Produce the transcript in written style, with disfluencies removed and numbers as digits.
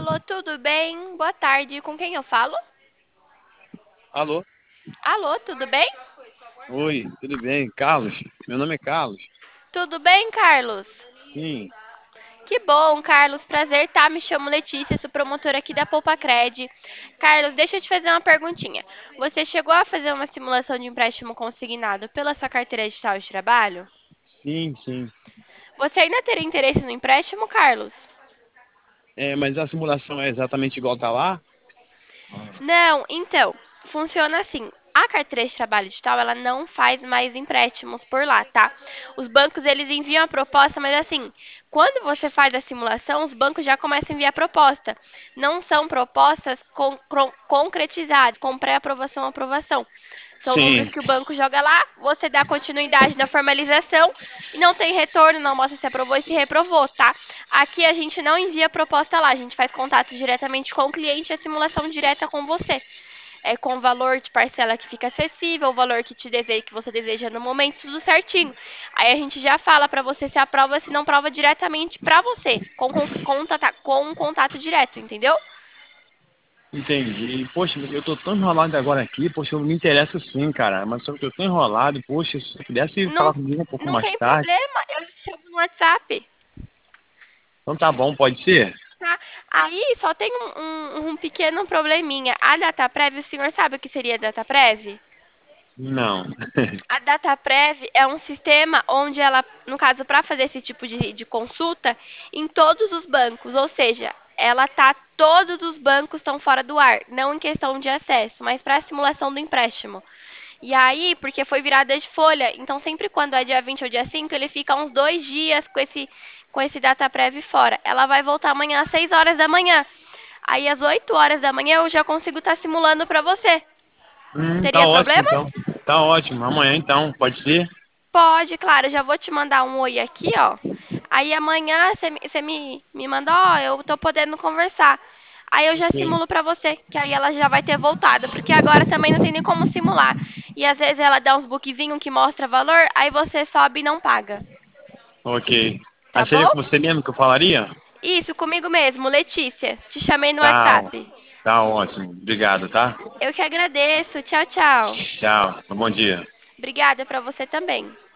Alô, tudo bem? Boa tarde. Com quem eu falo? Alô? Alô, tudo bem? Oi, tudo bem? Carlos? Meu nome é Carlos. Tudo bem, Carlos? Sim, Que bom, Carlos. Prazer, tá? Me chamo Letícia, sou promotora aqui da Poupa-Cred. Carlos, deixa eu te fazer uma perguntinha. Você chegou a fazer uma simulação de empréstimo consignado pela sua carteira digital de trabalho? sim. Você ainda teria interesse no empréstimo, Carlos? Mas a simulação é exatamente igual tá lá? Não, então, funciona assim. A carteira de trabalho digital, ela não faz mais empréstimos por lá, tá? Os bancos, eles enviam a proposta, mas assim, quando você faz a simulação, os bancos já começam a enviar a proposta. Não são propostas concretizadas, com pré-aprovação, aprovação. São números Sim, que o banco joga lá, você dá continuidade na formalização e não tem retorno, não mostra se aprovou e se reprovou, tá? Aqui a gente não envia proposta lá, a gente faz contato diretamente com o cliente e a simulação direta com você. É com o valor de parcela que fica acessível, o valor que você deseja no momento, tudo certinho. Aí a gente já fala para você se aprova, se não prova diretamente para você, com um contato direto, entendeu? entendi. Poxa, eu tô tão enrolado agora aqui, poxa, eu me interesso sim, cara, mas só que eu tô enrolado, poxa, se você pudesse Não, falar comigo um pouco não mais tem tarde. problema, eu te chamo no WhatsApp. Então tá bom, pode ser? Tá? Aí só tem um pequeno probleminha. A DataPrev, o senhor sabe o que seria a DataPrev? Não. A DataPrev é um sistema onde ela, no caso, para fazer esse tipo de consulta, em todos os bancos, ou seja, todos os bancos estão fora do ar, não em questão de acesso, mas para a simulação do empréstimo. E aí, porque foi virada de folha, então sempre quando é dia 20 ou dia 5, ele fica uns 2 dias com esse DataPrev fora. Ela vai voltar amanhã às 6 horas da manhã. Aí às 8 horas da manhã eu já consigo estar simulando para você. Tá Teria ótimo problema? então. Tá ótimo. Amanhã então, pode ser? Pode, claro, eu já vou te mandar um oi aqui, ó. Aí amanhã você me manda, ó, eu tô podendo conversar. Aí eu já Ok. simulo pra você, que aí ela já vai ter voltado, porque agora também não tem nem como simular. E às vezes ela dá uns bookzinhos que mostra valor, aí você sobe e não paga, Ok. tá Aí seria bom? com você mesmo que eu falaria? Isso, comigo mesmo, Letícia. Te chamei no Tá, WhatsApp. tá ótimo. Obrigado, tá? Eu que agradeço. Tchau, tchau. Tchau. Bom dia. Obrigada pra você também.